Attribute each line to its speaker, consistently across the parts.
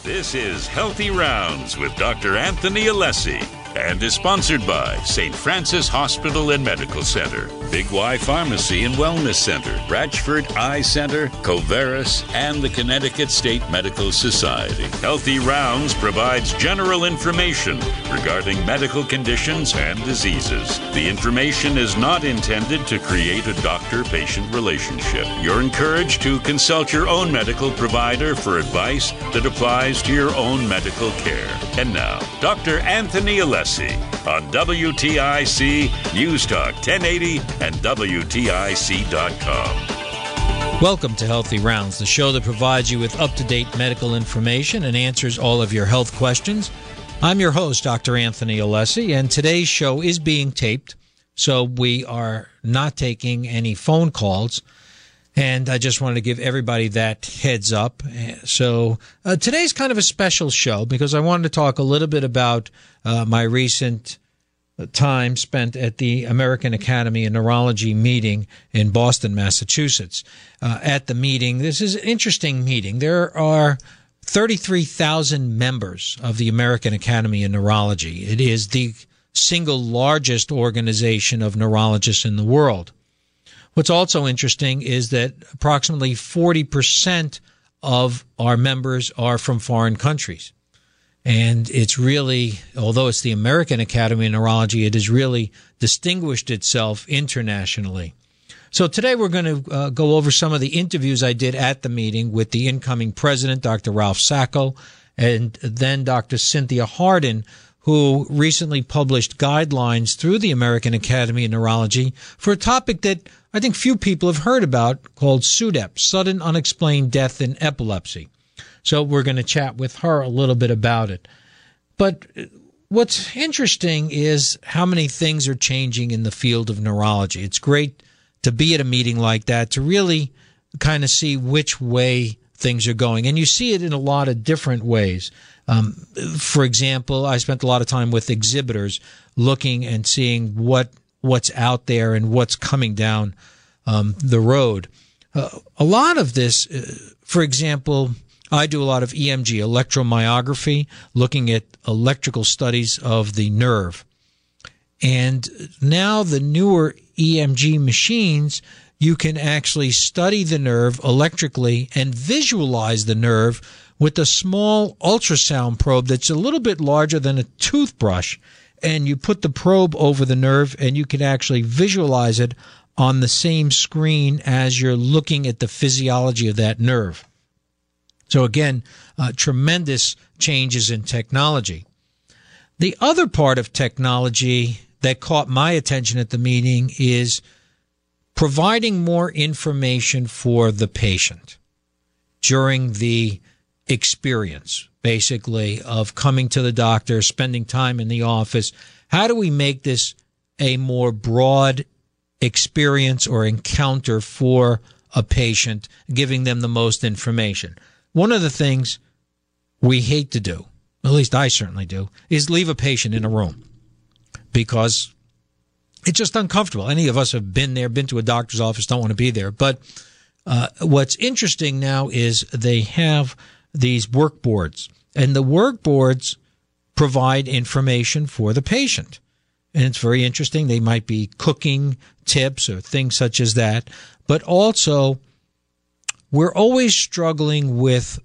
Speaker 1: This is Healthy Rounds with Dr. Anthony Alessi and is sponsored by St. Francis Hospital and Medical Center, Big Y Pharmacy and Wellness Center, Bratchford Eye Center, Coveris, and the Connecticut State Medical Society. Healthy Rounds provides general information regarding medical conditions and diseases. The information is not intended to create a doctor-patient relationship. You're encouraged to consult your own medical provider for advice that applies to your own medical care. And now, Dr. Anthony Alessi on WTIC News Talk 1080 and WTIC.com.
Speaker 2: Welcome to Healthy Rounds, the show that provides you with up-to-date medical information and answers all of your health questions. I'm your host, Dr. Anthony Alessi, and today's show is being taped, so we are not taking any phone calls. And I just wanted to give everybody that heads up. So today's kind of a special show because I wanted to talk a little bit about my recent time spent at the American Academy of Neurology meeting in Boston, Massachusetts. At the meeting, this is an interesting meeting. There are 33,000 members of the American Academy of Neurology. It is the single largest organization of neurologists in the world. What's also interesting is that approximately 40% of our members are from foreign countries. And it's really, although it's the American Academy of Neurology, it has really distinguished itself internationally. So today we're going to go over some of the interviews I did at the meeting with the incoming president, Dr. Ralph Sacco, and then Dr. Cynthia Hardin, who recently published guidelines through the American Academy of Neurology for a topic that I think few people have heard about, called SUDEP, Sudden Unexplained Death in Epilepsy. So we're going to chat with her a little bit about it. But what's interesting is how many things are changing in the field of neurology. It's great to be at a meeting like that, to really kind of see which way things are going. And you see it in a lot of different ways. For example, I spent a lot of time with exhibitors looking and seeing what's out there and what's coming down the road. A lot of this, for example, I do a lot of EMG, electromyography, looking at electrical studies of the nerve. And now the newer EMG machines, you can actually study the nerve electrically and visualize the nerve with a small ultrasound probe that's a little bit larger than a toothbrush. And you put the probe over the nerve and you can actually visualize it on the same screen as you're looking at the physiology of that nerve. So again, tremendous changes in technology. The other part of technology that caught my attention at the meeting is providing more information for the patient during the experience, basically, of coming to the doctor, spending time in the office. How do we make this a more broad experience or encounter for a patient, giving them the most information? One of the things we hate to do, at least I certainly do, is leave a patient in a room because it's just uncomfortable. Any of us have been there, been to a doctor's office, don't want to be there. But what's interesting now is they have these work boards, and the work boards provide information for the patient. And it's very interesting. They might be cooking tips or things such as that. But also, we're always struggling with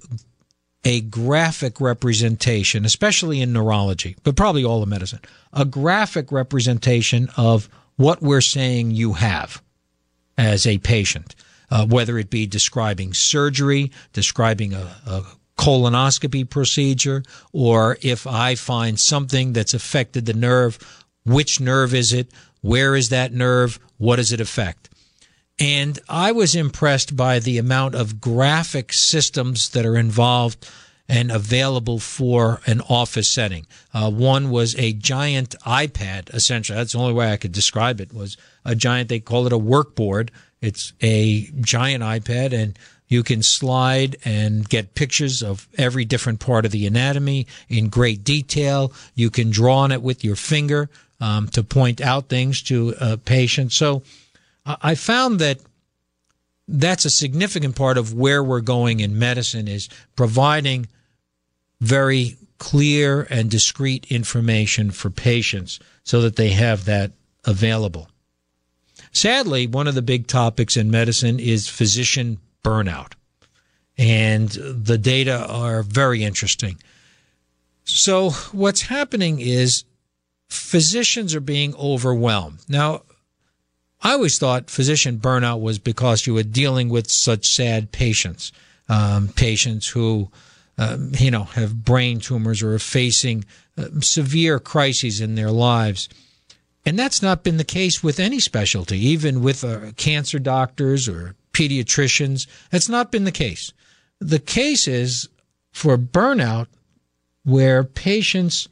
Speaker 2: a graphic representation, especially in neurology, but probably all of medicine, a graphic representation of what we're saying you have as a patient, whether it be describing surgery, describing a colonoscopy procedure, or if I find something that's affected the nerve, which nerve is it? Where is that nerve? What does it affect? And I was impressed by the amount of graphic systems that are involved and available for an office setting. One was a giant iPad, essentially. That's the only way I could describe it, was a giant, they call it a workboard. It's a giant iPad, and you can slide and get pictures of every different part of the anatomy in great detail. You can draw on it with your finger to point out things to a patient. So I found that that's a significant part of where we're going in medicine, is providing very clear and discrete information for patients so that they have that available. Sadly, one of the big topics in medicine is physician burnout, and the data are very interesting. So what's happening is physicians are being overwhelmed. Now, I always thought physician burnout was because you were dealing with such sad patients, patients who, have brain tumors or are facing severe crises in their lives. And that's not been the case with any specialty, even with cancer doctors or pediatricians. That's not been the case. The case is for burnout where patients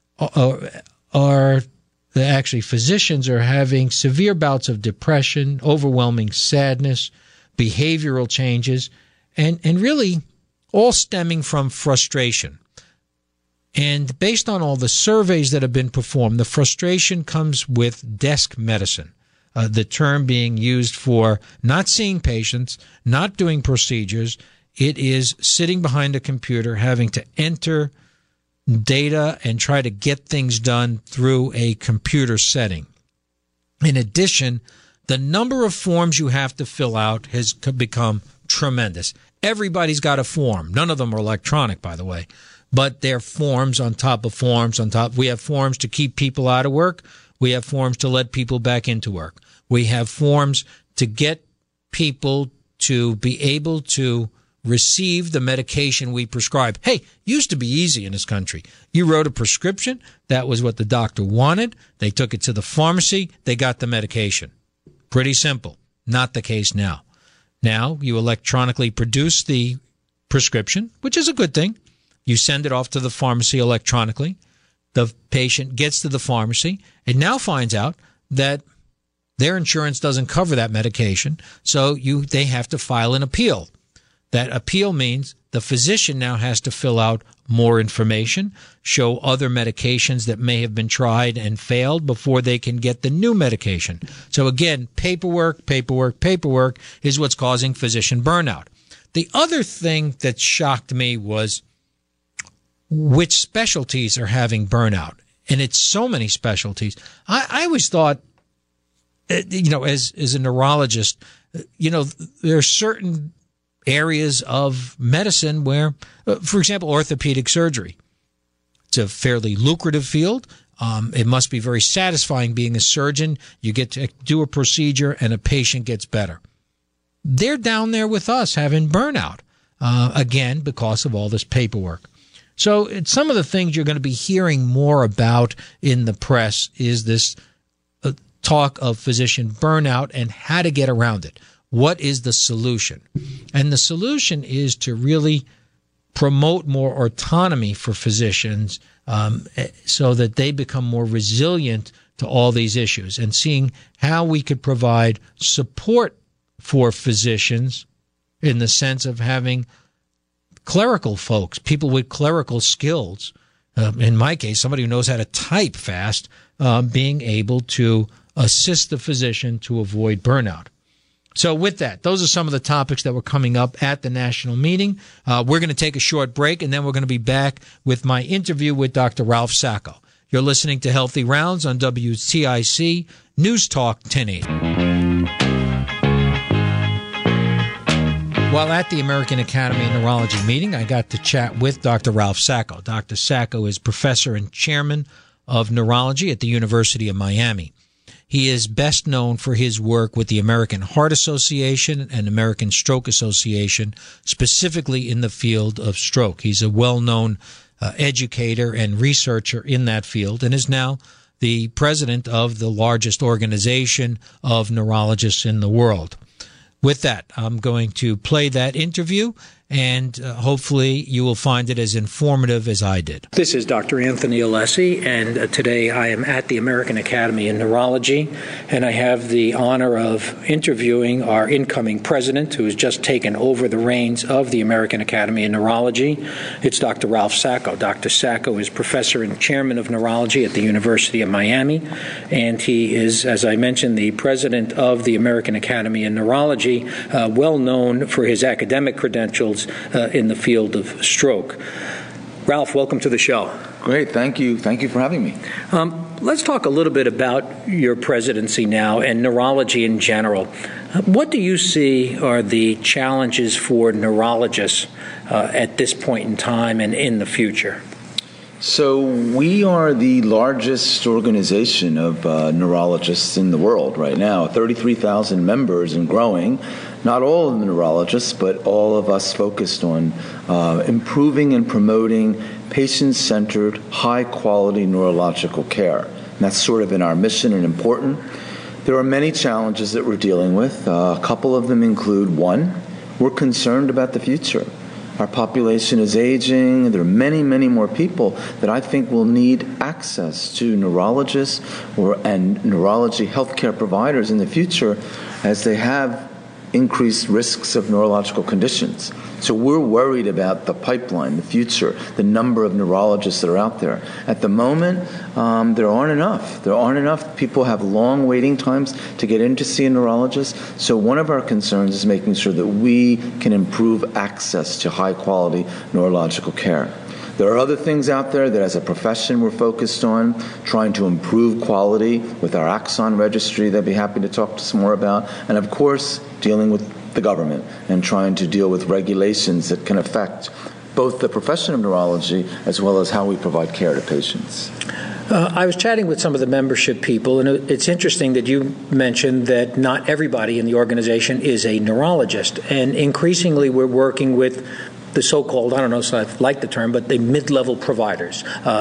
Speaker 2: actually physicians are having severe bouts of depression, overwhelming sadness, behavioral changes, and really all stemming from frustration. And based on all the surveys that have been performed, the frustration comes with desk medicine, the term being used for not seeing patients, not doing procedures. It is sitting behind a computer, having to enter data and try to get things done through a computer setting. In addition, the number of forms you have to fill out has become tremendous. Everybody's got a form. None of them are electronic, by the way, but they're forms on top of forms on top. We have forms to keep people out of work. We have forms to let people back into work. We have forms to get people to be able to receive the medication we prescribe. Hey, used to be easy in this country. You wrote a prescription. That was what the doctor wanted. They took it to the pharmacy. They got the medication. Pretty simple. Not the case now. Now you electronically produce the prescription, which is a good thing. You send it off to the pharmacy electronically. The patient gets to the pharmacy and now finds out that their insurance doesn't cover that medication, so they have to file an appeal. That appeal means the physician now has to fill out more information, show other medications that may have been tried and failed before they can get the new medication. So again, paperwork is what's causing physician burnout. The other thing that shocked me was which specialties are having burnout. And it's so many specialties. I always thought, as a neurologist, there are certain areas of medicine where, for example, orthopedic surgery. It's a fairly lucrative field. It must be very satisfying being a surgeon. You get to do a procedure and a patient gets better. They're down there with us having burnout, again, because of all this paperwork. So some of the things you're going to be hearing more about in the press is this talk of physician burnout and how to get around it. What is the solution? And the solution is to really promote more autonomy for physicians so that they become more resilient to all these issues, and seeing how we could provide support for physicians in the sense of having clerical folks, people with clerical skills, in my case, somebody who knows how to type fast, being able to assist the physician to avoid burnout. So with that, those are some of the topics that were coming up at the national meeting. We're going to take a short break, and then we're going to be back with my interview with Dr. Ralph Sacco. You're listening to Healthy Rounds on WTIC News Talk 1080. While at the American Academy of Neurology meeting, I got to chat with Dr. Ralph Sacco. Dr. Sacco is professor and chairman of neurology at the University of Miami. He is best known for his work with the American Heart Association and American Stroke Association, specifically in the field of stroke. He's a well-known educator and researcher in that field and is now the president of the largest organization of neurologists in the world. With that, I'm going to play that interview, and hopefully you will find it as informative as I did. This is Dr. Anthony Alessi, and today I am at the American Academy of Neurology, and I have the honor of interviewing our incoming president, who has just taken over the reins of the American Academy of Neurology. It's Dr. Ralph Sacco. Dr. Sacco is professor and chairman of neurology at the University of Miami, and he is, as I mentioned, the president of the American Academy of Neurology, well known for his academic credentials in the field of stroke.
Speaker 3: Ralph, welcome to the show.
Speaker 4: Great, thank you. Thank you for having me.
Speaker 3: Let's talk a little bit about your presidency now and neurology in general. What do you see are the challenges for neurologists at this point in time and in the future?
Speaker 4: So we are the largest organization of neurologists in the world right now, 33,000 members and growing. Not all of the neurologists, but all of us focused on improving and promoting patient-centered, high-quality neurological care. And that's sort of been our mission and important. There are many challenges that we're dealing with. A couple of them include, one, we're concerned about the future. Our population is aging. There are many, many more people that I think will need access to neurologists and neurology healthcare providers in the future as they have increased risks of neurological conditions. So we're worried about the pipeline, the future, the number of neurologists that are out there. At the moment, there aren't enough. There aren't enough. People have long waiting times to get in to see a neurologist. So one of our concerns is making sure that we can improve access to high-quality neurological care. There are other things out there that as a profession we're focused on, trying to improve quality with our Axon registry that I'd be happy to talk some more about, and of course dealing with the government and trying to deal with regulations that can affect both the profession of neurology as well as how we provide care to patients.
Speaker 3: I was chatting with some of the membership people, and it's interesting that you mentioned that not everybody in the organization is a neurologist, and increasingly we're working with the so-called, I don't know if I like the term, but the mid-level providers,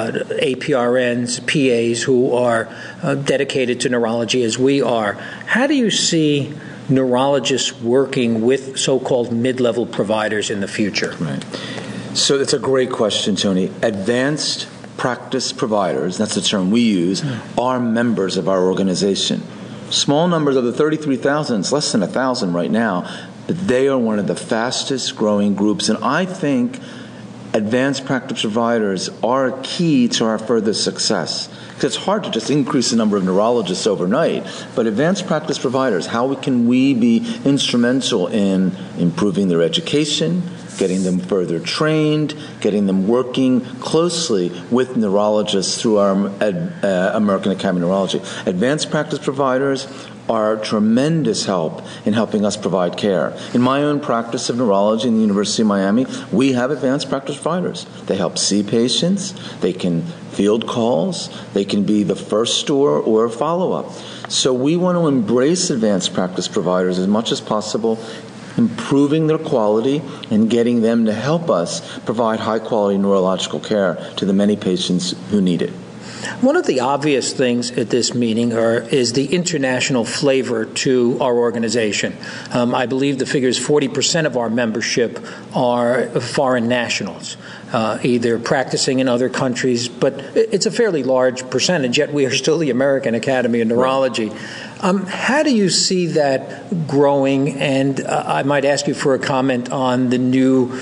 Speaker 3: APRNs, PAs who are dedicated to neurology as we are. How do you see neurologists working with so-called mid-level providers in the future?
Speaker 4: Right. So that's a great question, Tony. Advanced practice providers, that's the term we use, are members of our organization. Small numbers of the 33,000, it's less than 1,000 right now, but they are one of the fastest growing groups. And I think advanced practice providers are a key to our further success. Because it's hard to just increase the number of neurologists overnight. But advanced practice providers, how can we be instrumental in improving their education, getting them further trained, getting them working closely with neurologists through our American Academy of Neurology. Advanced practice providers are tremendous help in helping us provide care. In my own practice of neurology in the University of Miami, we have advanced practice providers. They help see patients, they can field calls, they can be the first or follow-up. So we want to embrace advanced practice providers as much as possible, improving their quality and getting them to help us provide high-quality neurological care to the many patients who need it.
Speaker 3: One of the obvious things at this meeting is the international flavor to our organization. I believe the figure is 40% of our membership are foreign nationals, either practicing in other countries, but it's a fairly large percentage, yet we are still the American Academy of Neurology. How do you see that growing? And I might ask you for a comment on the new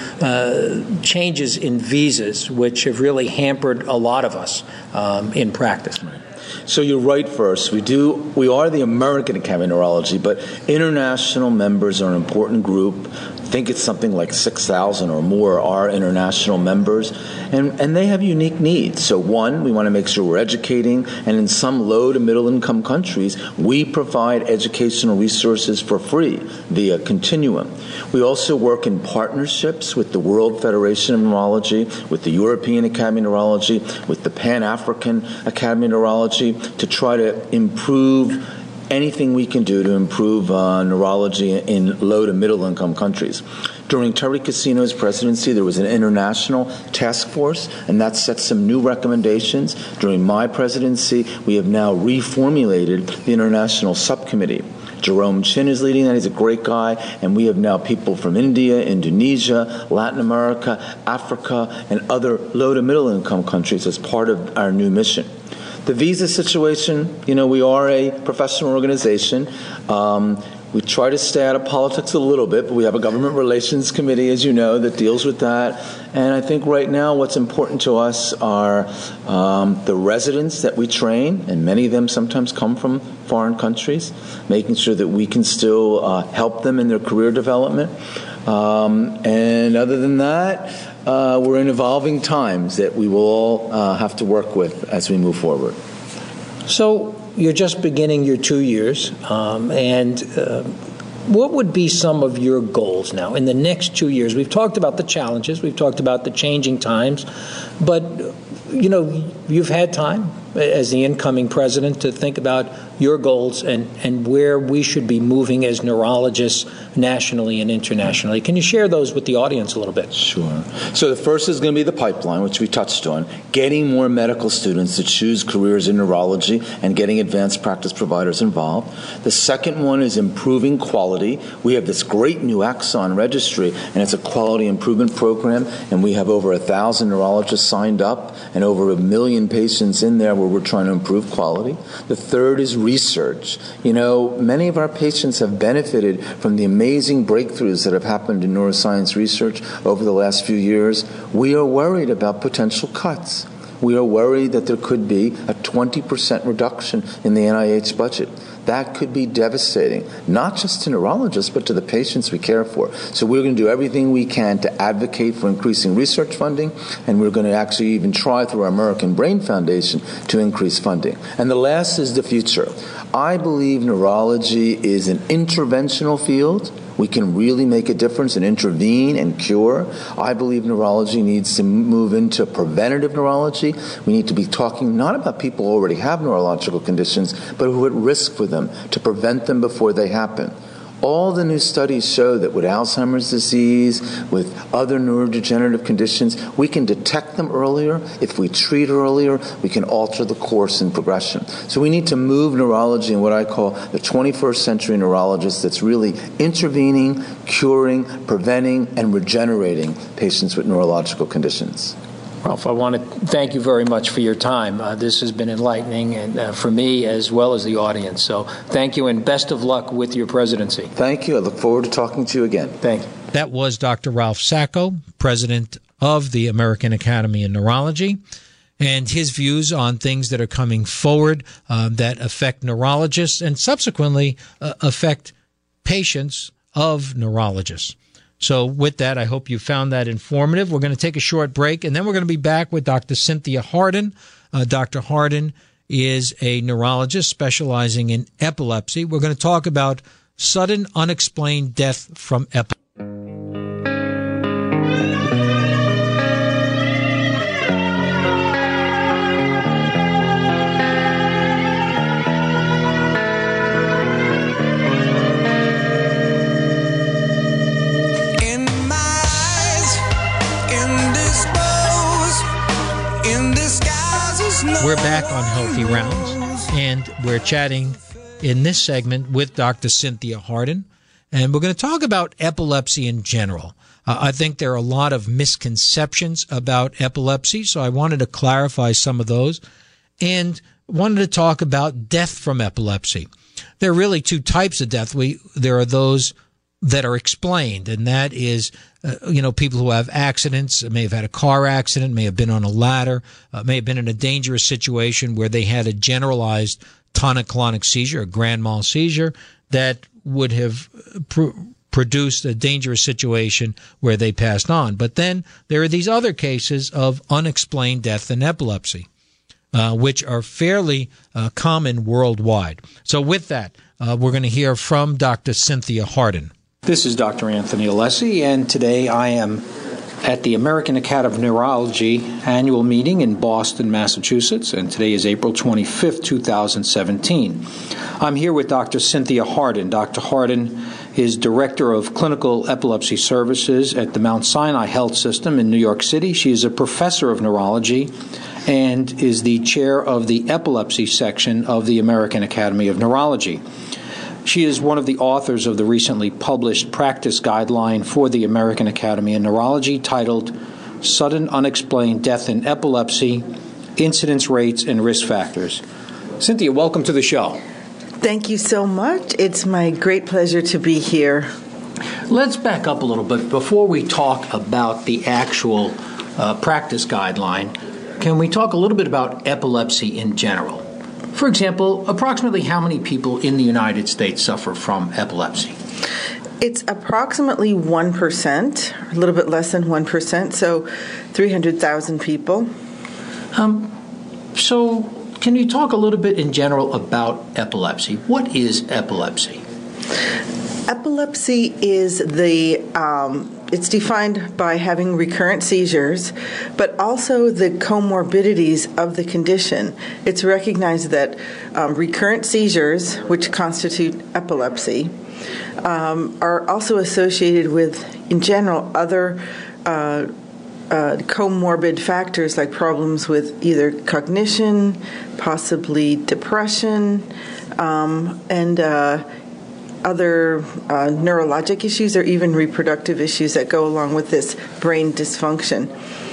Speaker 3: changes in visas, which have really hampered a lot of us in practice.
Speaker 4: So you're right first. We are the American Academy of Neurology, but international members are an important group. I think it's something like 6,000 or more are international members, and they have unique needs. So one, we want to make sure we're educating, and in some low to middle income countries, we provide educational resources for free via Continuum. We also work in partnerships with the World Federation of Neurology, with the European Academy of Neurology, with the Pan-African Academy of Neurology to try to improve anything we can do to improve neurology in low to middle income countries. During Terry Cassino's presidency, there was an international task force, and that set some new recommendations. During my presidency, we have now reformulated the international subcommittee. Jerome Chin is leading that. He's a great guy. And we have now people from India, Indonesia, Latin America, Africa, and other low to middle income countries as part of our new mission. The visa situation, we are a professional organization. We try to stay out of politics a little bit, but we have a government relations committee, as you know, that deals with that. And I think right now what's important to us are the residents that we train, and many of them sometimes come from foreign countries, making sure that we can still help them in their career development. And other than that, we're in evolving times that we will all have to work with as we move forward.
Speaker 3: So you're just beginning your 2 years, what would be some of your goals now in the next 2 years? We've talked about the challenges, we've talked about the changing times, but you've had time as the incoming president to think about your goals and where we should be moving as neurologists nationally and internationally. Can you share those with the audience a little bit?
Speaker 4: Sure. So the first is going to be the pipeline, which we touched on, getting more medical students to choose careers in neurology and getting advanced practice providers involved. The second one is improving quality. We have this great new Axon registry, and it's a quality improvement program, and we have over 1,000 neurologists signed up and over 1 million patients in there where we're trying to improve quality. The third is research. Many of our patients have benefited from the amazing breakthroughs that have happened in neuroscience research over the last few years. We are worried about potential cuts. We are worried that there could be a 20% reduction in the NIH budget. That could be devastating, not just to neurologists, but to the patients we care for. So we're going to do everything we can to advocate for increasing research funding, and we're going to actually even try through our American Brain Foundation to increase funding. And the last is the future. I believe neurology is an interventional field. We can really make a difference and intervene and cure. I believe neurology needs to move into preventative neurology. We need to be talking not about people who already have neurological conditions, but who are at risk for them, to prevent them before they happen. All the new studies show that with Alzheimer's disease, with other neurodegenerative conditions, we can detect them earlier. If we treat earlier, we can alter the course and progression. So we need to move neurology in what I call the 21st century neurologist that's really intervening, curing, preventing, and regenerating patients with neurological conditions.
Speaker 3: Ralph, I want to thank you very much for your time. This has been enlightening and for me as well as the audience. So thank you and best of luck with your presidency.
Speaker 4: Thank you. I look forward to talking to you again.
Speaker 3: Thank you.
Speaker 2: That was Dr. Ralph Sacco, president of the American Academy of Neurology, and his views on things that are coming forward that affect neurologists and subsequently affect patients of neurologists. So with that, I hope you found that informative. We're going to take a short break, and then we're going to be back with Dr. Cynthia Hardin. Dr. Hardin is a neurologist specializing in epilepsy. We're going to talk about sudden unexplained death from epilepsy. We're back on Healthy Rounds, and we're chatting in this segment with Dr. Cynthia Hardin, and we're going to talk about epilepsy in general. I think there are a lot of misconceptions about epilepsy, so I wanted to clarify some of those, and wanted to talk about death from epilepsy. There are really two types of death. There are those that are explained, and that is, people who have accidents, may have had a car accident, may have been on a ladder, may have been in a dangerous situation where they had a generalized tonic-clonic seizure, a grand mal seizure, that would have produced a dangerous situation where they passed on. But then there are these other cases of unexplained death in epilepsy, which are fairly common worldwide. So with that, we're going to hear from Dr. Cynthia Hardin.
Speaker 3: This is Dr. Anthony Alessi, and today I am at the American Academy of Neurology annual meeting in Boston, Massachusetts, and today is April 25th, 2017. I'm here with Dr. Cynthia Hardin. Dr. Hardin is Director of Clinical Epilepsy Services at the Mount Sinai Health System in New York City. She is a professor of neurology and is the chair of the epilepsy section of the American Academy of Neurology. She is one of the authors of the recently published practice guideline for the American Academy of Neurology titled Sudden Unexplained Death in Epilepsy, Incidence Rates and Risk Factors. Cynthia, welcome to the show.
Speaker 5: Thank you so much. It's my great pleasure to be here.
Speaker 3: Let's back up a little bit. Before we talk about the actual practice guideline, can we talk a little bit about epilepsy in general? For example, approximately how many people in the United States suffer from epilepsy?
Speaker 5: It's approximately 1%, a little bit less than 1%, so 300,000 people.
Speaker 2: So can you talk a little bit in general about epilepsy? What is epilepsy?
Speaker 5: Epilepsy is it's defined by having recurrent seizures, but also the comorbidities of the condition. It's recognized that recurrent seizures, which constitute epilepsy, are also associated with, in general, other comorbid factors like problems with either cognition, possibly depression, and other neurologic issues or even reproductive issues that go along with this brain dysfunction.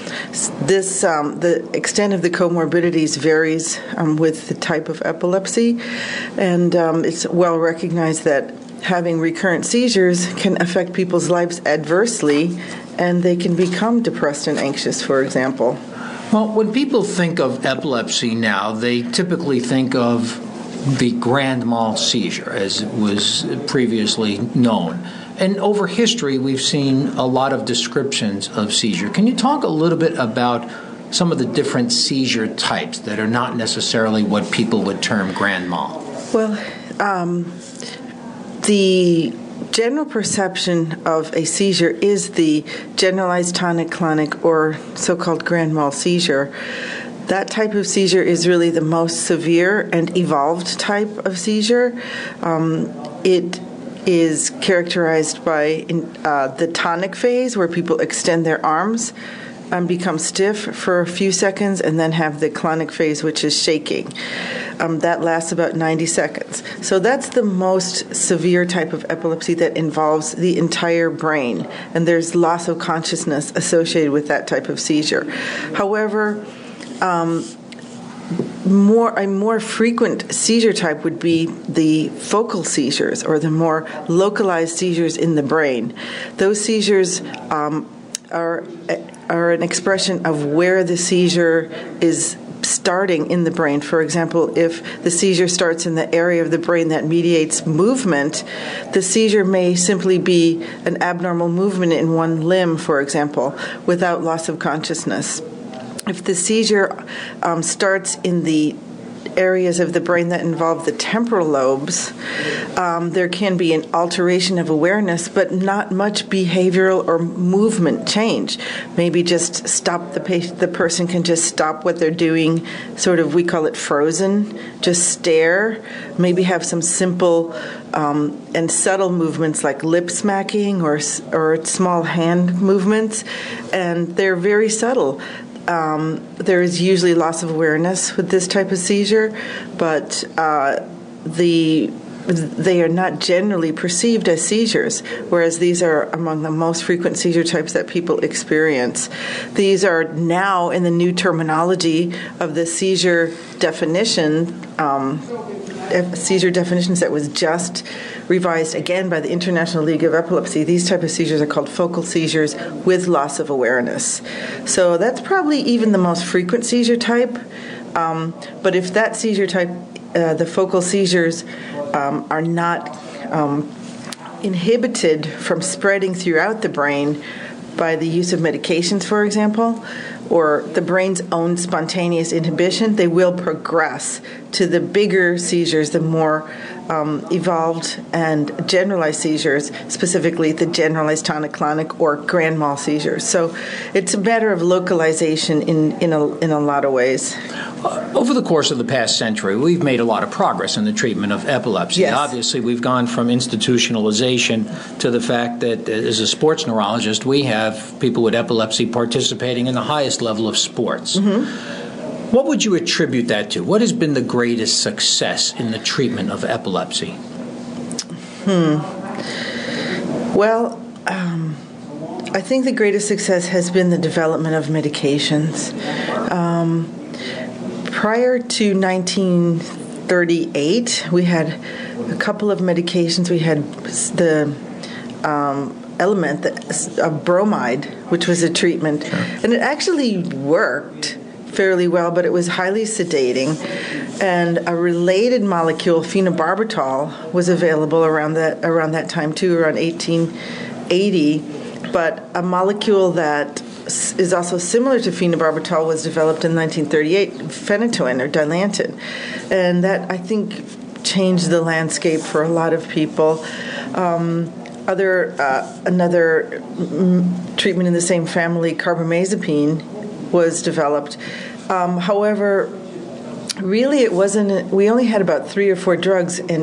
Speaker 5: The extent of the comorbidities varies with the type of epilepsy, and it's well recognized that having recurrent seizures can affect people's lives adversely, and they can become depressed and anxious, for example.
Speaker 2: Well, when people think of epilepsy now, they typically think of the grand mal seizure, as it was previously known. And over history, we've seen a lot of descriptions of seizure. Can you talk a little bit about some of the different seizure types that are not necessarily what people would term grand mal?
Speaker 5: Well, the general perception of a seizure is the generalized tonic-clonic or so-called grand mal seizure. That type of seizure is really the most severe and evolved type of seizure. It is characterized by the tonic phase, where people extend their arms and become stiff for a few seconds, and then have the clonic phase, which is shaking. That lasts about 90 seconds. So that's the most severe type of epilepsy that involves the entire brain, and there's loss of consciousness associated with that type of seizure. However, a more frequent seizure type would be the focal seizures, or the more localized seizures in the brain. Those seizures are an expression of where the seizure is starting in the brain. For example, if the seizure starts in the area of the brain that mediates movement, the seizure may simply be an abnormal movement in one limb, for example, without loss of consciousness. If the seizure starts in the areas of the brain that involve the temporal lobes, there can be an alteration of awareness, but not much behavioral or movement change. Maybe just stop the person can just stop what they're doing, sort of, we call it frozen, just stare, maybe have some simple and subtle movements like lip smacking or small hand movements, and they're very subtle. There is usually loss of awareness with this type of seizure, but they are not generally perceived as seizures, whereas these are among the most frequent seizure types that people experience. These are now in the new terminology of the seizure definitions that was just revised again by the International League of Epilepsy. These type of seizures are called focal seizures with loss of awareness. So that's probably even the most frequent seizure type. But if that seizure type, the focal seizures, are not inhibited from spreading throughout the brain by the use of medications, for example, or the brain's own spontaneous inhibition, they will progress to the bigger seizures, the more evolved and generalized seizures, specifically the generalized tonic-clonic or grand mal seizures. So it's a matter of localization in a lot of ways.
Speaker 2: Over the course of the past century, we've made a lot of progress in the treatment of epilepsy.
Speaker 5: Yes.
Speaker 2: Obviously, we've gone from institutionalization to the fact that, as a sports neurologist, we have people with epilepsy participating in the highest level of sports. Mm-hmm. What would you attribute that to? What has been the greatest success in the treatment of epilepsy?
Speaker 5: Well, I think the greatest success has been the development of medications. Prior to 1938, we had a couple of medications. We had the element of bromide, which was a treatment, and it actually worked fairly well, but it was highly sedating. And a related molecule, phenobarbital, was available around that time too, around 1880. But a molecule that is also similar to phenobarbital was developed in 1938, phenytoin or Dilantin, and that, I think, changed the landscape for a lot of people. Another treatment in the same family, carbamazepine, was developed. However, really, it wasn't. We only had about 3 or 4 drugs, and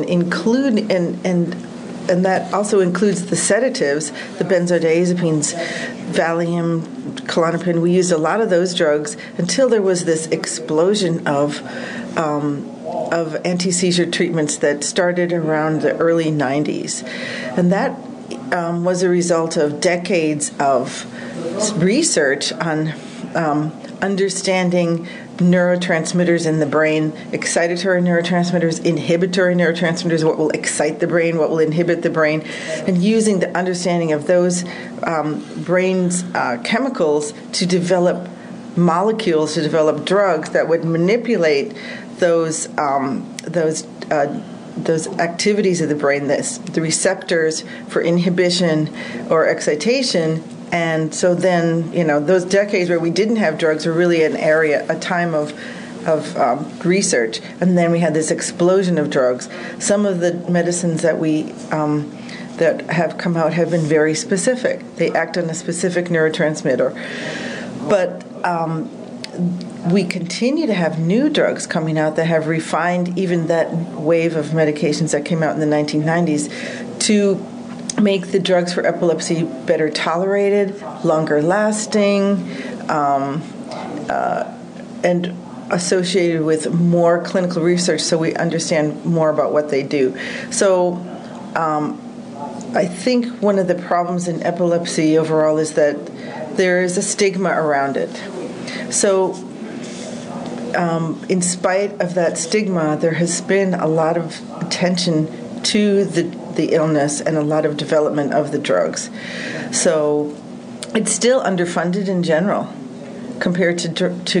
Speaker 5: that also includes the sedatives, the benzodiazepines, Valium, Klonopin. We used a lot of those drugs until there was this explosion of anti-seizure treatments that started around the early 90s, and that was a result of decades of research on understanding neurotransmitters in the brain, excitatory neurotransmitters, inhibitory neurotransmitters, what will excite the brain, what will inhibit the brain, and using the understanding of those brain's chemicals to develop molecules, to develop drugs that would manipulate those activities of the brain, the receptors for inhibition or excitation. And so then, those decades where we didn't have drugs were really a time of research. And then we had this explosion of drugs. Some of the medicines that that have come out have been very specific. They act on a specific neurotransmitter. But we continue to have new drugs coming out that have refined even that wave of medications that came out in the 1990s to make the drugs for epilepsy better tolerated, longer lasting, and associated with more clinical research so we understand more about what they do. So I think one of the problems in epilepsy overall is that there is a stigma around it. So in spite of that stigma, there has been a lot of attention to the illness and a lot of development of the drugs. So it's still underfunded in general compared to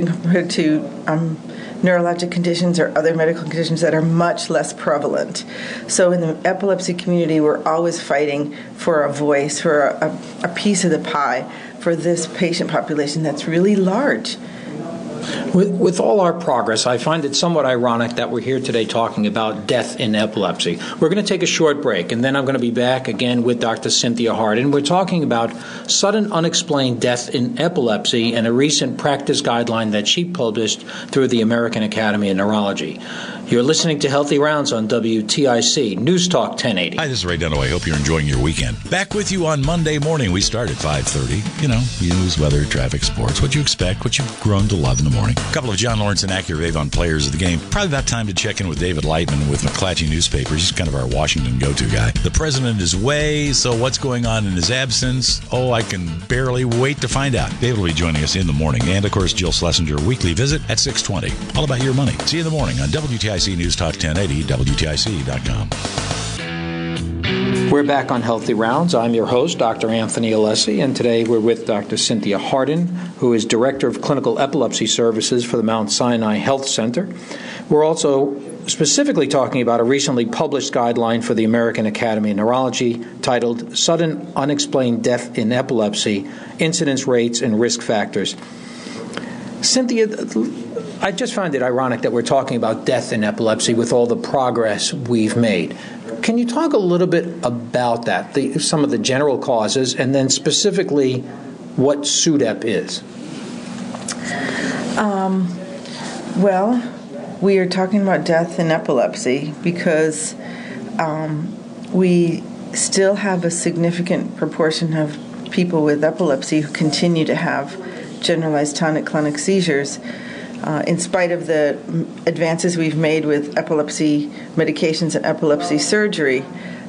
Speaker 5: neurologic conditions or other medical conditions that are much less prevalent. So in the epilepsy community, we're always fighting for a voice, for a piece of the pie for this patient population that's really large.
Speaker 6: With all our progress, I find it somewhat ironic that we're here today talking about death in epilepsy. We're going to take a short break, and then I'm going to be back again with Dr. Cynthia Hardin. We're talking about sudden unexplained death in epilepsy and a recent practice guideline that she published through the American Academy of Neurology. You're listening to Healthy Rounds on WTIC News Talk 1080.
Speaker 1: Hi, this is Ray Dunaway. I hope you're enjoying your weekend. Back with you on Monday morning. We start at 5:30. News, weather, traffic, sports. What you expect, what you've grown to love in the morning. A couple of John Lawrence and Acura Avon players of the game. Probably about time to check in with David Lightman with McClatchy Newspapers. He's kind of our Washington go-to guy. The president is away, so what's going on in his absence? Oh, I can barely wait to find out. David will be joining us in the morning. And, of course, Jill Schlesinger weekly visit at 6:20. All about your money. See you in the morning on WTIC News Talk 1080, WTIC.com.
Speaker 6: We're back on Healthy Rounds. I'm your host, Dr. Anthony Alessi, and today we're with Dr. Cynthia Hardin, who is Director of Clinical Epilepsy Services for the Mount Sinai Health Center. We're also specifically talking about a recently published guideline for the American Academy of Neurology titled Sudden Unexplained Death in Epilepsy, Incidence Rates and Risk Factors. Cynthia, I just find it ironic that we're talking about death in epilepsy with all the progress we've made. Can you talk a little bit about that, some of the general causes, and then specifically what SUDEP is?
Speaker 5: Well, we are talking about death in epilepsy because we still have a significant proportion of people with epilepsy who continue to have generalized tonic-clonic seizures. In spite of the advances we've made with epilepsy medications and epilepsy surgery.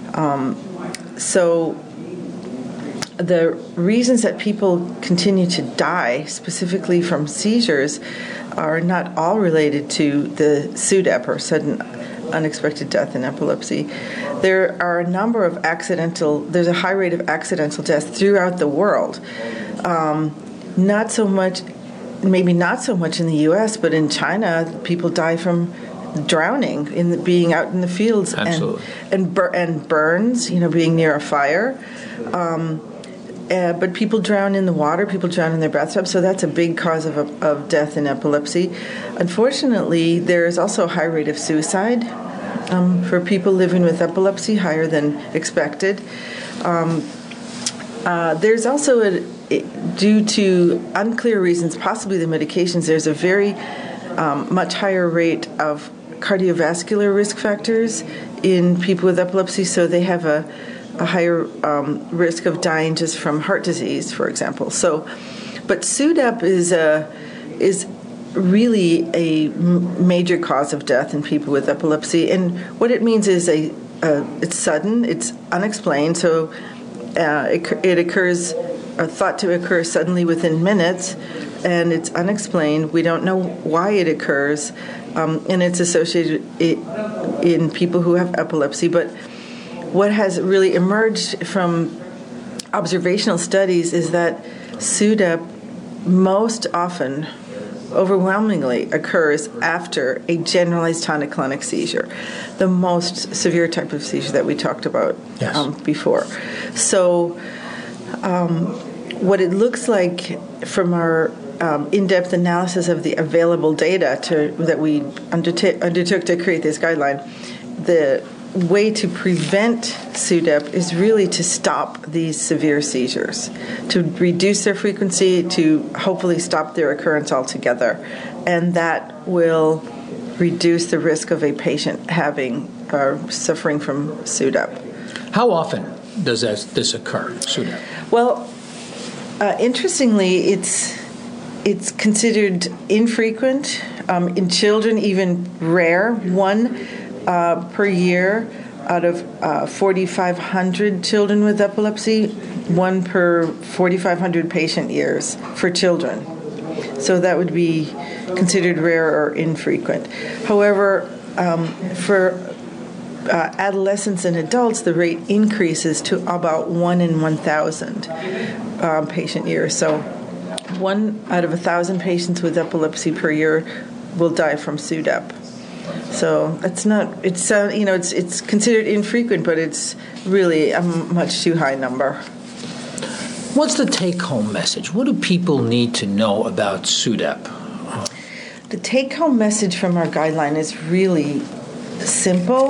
Speaker 5: So the reasons that people continue to die, specifically from seizures, are not all related to the SUDEP, or sudden unexpected death in epilepsy. There are a number of there's a high rate of accidental deaths throughout the world. Not maybe not so much in the U.S., but in China, people die from drowning being out in the fields.
Speaker 6: Absolutely.
Speaker 5: and burns, being near a fire. But people drown in the water, people drown in their bathtub, so that's a big cause of death in epilepsy. Unfortunately, there is also a high rate of suicide for people living with epilepsy, higher than expected. There's also, due to unclear reasons, possibly the medications, there's a very much higher rate of cardiovascular risk factors in people with epilepsy, so they have a higher risk of dying just from heart disease, for example. But SUDEP is really a major cause of death in people with epilepsy, and what it means is it's sudden, it's unexplained, so it occurs, thought to occur suddenly within minutes, and it's unexplained. We don't know why it occurs, and it's associated in people who have epilepsy. But what has really emerged from observational studies is that SUDEP most often, overwhelmingly, occurs after a generalized tonic-clonic seizure, the most severe type of seizure that we talked about before. So what it looks like from our in-depth analysis of the available data that we undertook to create this guideline, the way to prevent SUDEP is really to stop these severe seizures, to reduce their frequency, to hopefully stop their occurrence altogether. And that will reduce the risk of a patient having or suffering from SUDEP.
Speaker 6: How often does this occur, SUDEP?
Speaker 5: Well, interestingly, it's considered infrequent. In children, even rare. One per year out of 4,500 children with epilepsy, one per 4,500 patient years for children. So that would be considered rare or infrequent. However, for adolescents and adults, the rate increases to about 1 in 1,000 patient years. So 1 out of 1,000 patients with epilepsy per year will die from SUDEP. So it's considered infrequent, but it's really a much too high number.
Speaker 6: What's the take-home message? What do people need to know about SUDEP?
Speaker 5: The take-home message from our guideline is really simple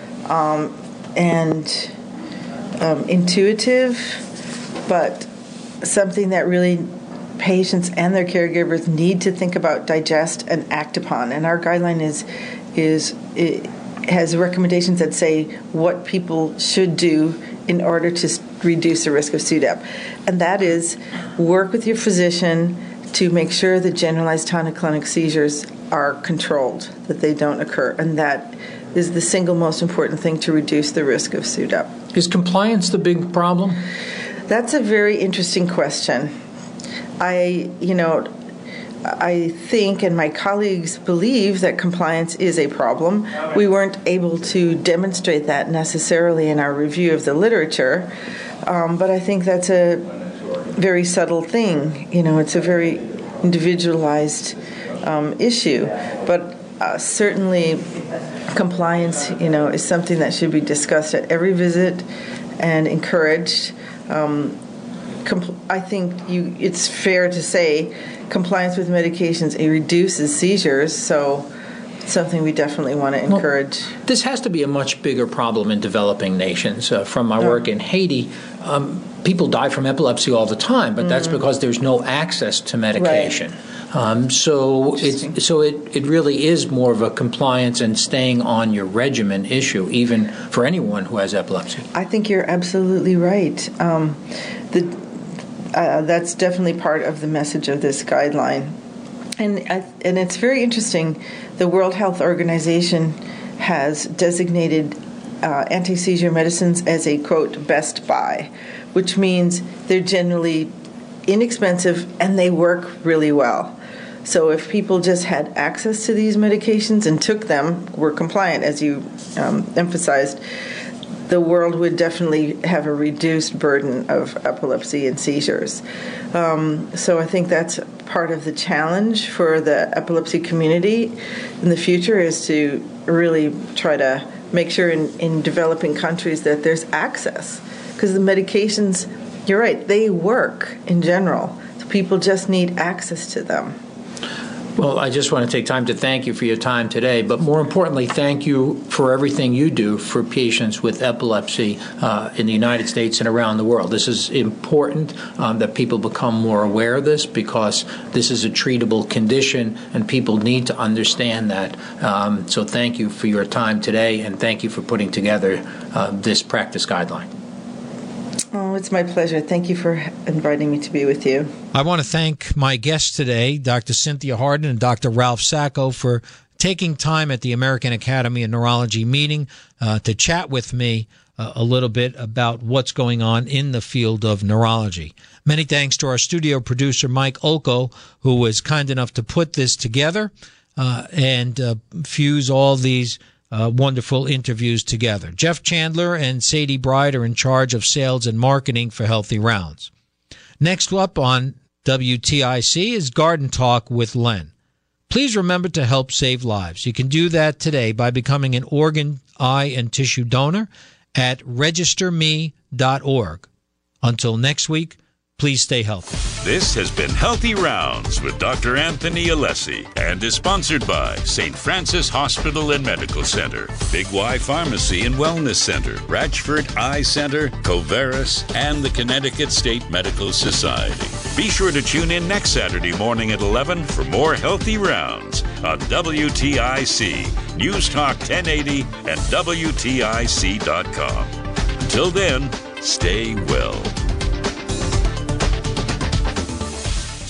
Speaker 5: and intuitive, but something that really patients and their caregivers need to think about, digest, and act upon. And our guideline it has recommendations that say what people should do in order to reduce the risk of SUDEP. And that is work with your physician to make sure that generalized tonic-clonic seizures are controlled, that they don't occur. And that is the single most important thing to reduce the risk of SUDEP.
Speaker 6: Is compliance the big problem?
Speaker 5: That's a very interesting question. I think, and my colleagues believe, that compliance is a problem. We weren't able to demonstrate that necessarily in our review of the literature, but I think that's a very subtle thing. It's a very individualized issue, but certainly compliance, is something that should be discussed at every visit and encouraged. I think it's fair to say compliance with medications, it reduces seizures, so it's something we definitely want to encourage.
Speaker 6: Well, this has to be a much bigger problem in developing nations. From my work in Haiti, people die from epilepsy all the time, but that's because there's no access to medication. Right. So it really is more of a compliance and staying on your regimen issue, even for anyone who has epilepsy.
Speaker 5: I think you're absolutely right. That's definitely part of the message of this guideline. And it's very interesting. The World Health Organization has designated anti-seizure medicines as a, quote, best buy, which means they're generally inexpensive and they work really well. So if people just had access to these medications and took them, were compliant, as you emphasized, the world would definitely have a reduced burden of epilepsy and seizures. So I think that's part of the challenge for the epilepsy community in the future is to really try to make sure in developing countries that there's access. Because the medications, you're right, they work in general. So people just need access to them.
Speaker 6: Well, I just want to take time to thank you for your time today, but more importantly, thank you for everything you do for patients with epilepsy in the United States and around the world. This is important that people become more aware of this, because this is a treatable condition and people need to understand that. So thank you for your time today, and thank you for putting together this practice guideline.
Speaker 5: Oh, it's my pleasure. Thank you for inviting me to be with you.
Speaker 2: I want to thank my guests today, Dr. Cynthia Hardin and Dr. Ralph Sacco, for taking time at the American Academy of Neurology meeting to chat with me a little bit about what's going on in the field of neurology. Many thanks to our studio producer, Mike Olko, who was kind enough to put this together and fuse all these wonderful interviews together. Jeff Chandler and Sadie Bride are in charge of sales and marketing for Healthy Rounds. Next up on WTIC is Garden Talk with Len. Please remember to help save lives. You can do that today by becoming an organ, eye, and tissue donor at registerme.org. Until next week, please stay healthy.
Speaker 1: This has been Healthy Rounds with Dr. Anthony Alessi and is sponsored by St. Francis Hospital and Medical Center, Big Y Pharmacy and Wellness Center, Ratchford Eye Center, Coveris, and the Connecticut State Medical Society. Be sure to tune in next Saturday morning at 11 for more Healthy Rounds on WTIC, News Talk 1080, and WTIC.com. Until then, stay well.